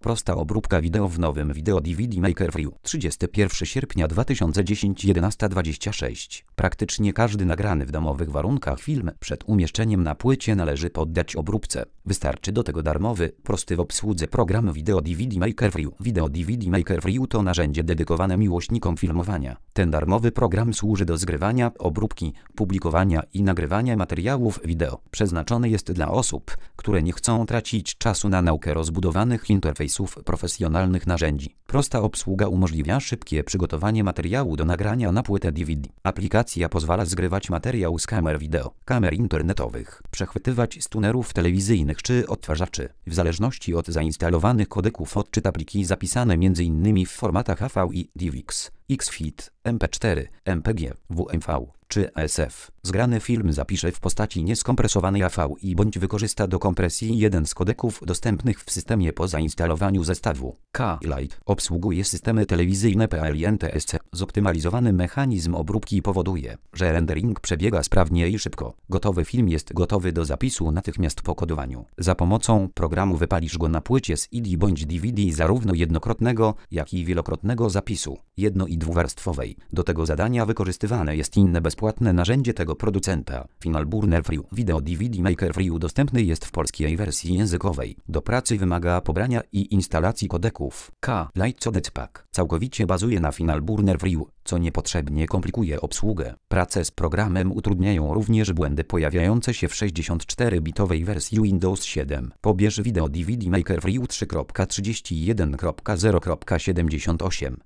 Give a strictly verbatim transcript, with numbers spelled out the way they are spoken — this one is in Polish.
Prosta obróbka wideo w nowym Video D V D Maker Free. trzydziestego pierwszego sierpnia dwa tysiące dziesiątego jedenasta dwadzieścia sześć. Praktycznie każdy nagrany w domowych warunkach film przed umieszczeniem na płycie należy poddać obróbce. Wystarczy do tego darmowy, prosty w obsłudze program Video D V D Maker Free. Video D V D Maker Free to narzędzie dedykowane miłośnikom filmowania. Ten darmowy program służy do zgrywania, obróbki, publikowania i nagrywania materiałów wideo. Przeznaczony jest dla osób, które nie chcą tracić czasu na naukę rozbudowanych interfejsów profesjonalnych narzędzi. Prosta obsługa umożliwia szybkie przygotowanie materiału do nagrania na płytę D V D. Aplikacja pozwala zgrywać materiał z kamer wideo, kamer internetowych, przechwytywać z tunerów telewizyjnych czy odtwarzaczy. W zależności od zainstalowanych kodeków odczyta pliki zapisane m in w formatach A V I, DivX, X F I T, M P cztery, M P G, W M V czy A S F. Zgrany film zapisze w postaci nieskompresowanej A V I bądź wykorzysta do kompresji jeden z kodeków dostępnych w systemie po zainstalowaniu zestawu. K-Lite obsługuje systemy telewizyjne P L I N T S C. Zoptymalizowany mechanizm obróbki powoduje, że rendering przebiega sprawnie i szybko. Gotowy film jest gotowy do zapisu natychmiast po kodowaniu. Za pomocą programu wypalisz go na płycie C D bądź D V D zarówno jednokrotnego, jak i wielokrotnego zapisu, jedno- i dwuwarstwowej. Do tego zadania wykorzystywane jest inne bezpłatne narzędzie tego producenta, Final Burner Free. Video D V D Maker Free dostępny jest w polskiej wersji językowej. Do pracy wymaga pobrania i instalacji kodeków K-Lite Codec Pack. Całkowicie bazuje na Final Burner Free, co niepotrzebnie komplikuje obsługę. Pracę z programem utrudniają również błędy pojawiające się w sześćdziesiąt cztery bitowej wersji Windows siedem. Pobierz Video D V D Maker Free trzy kropka trzydzieści jeden kropka zero kropka siedemdziesiąt osiem.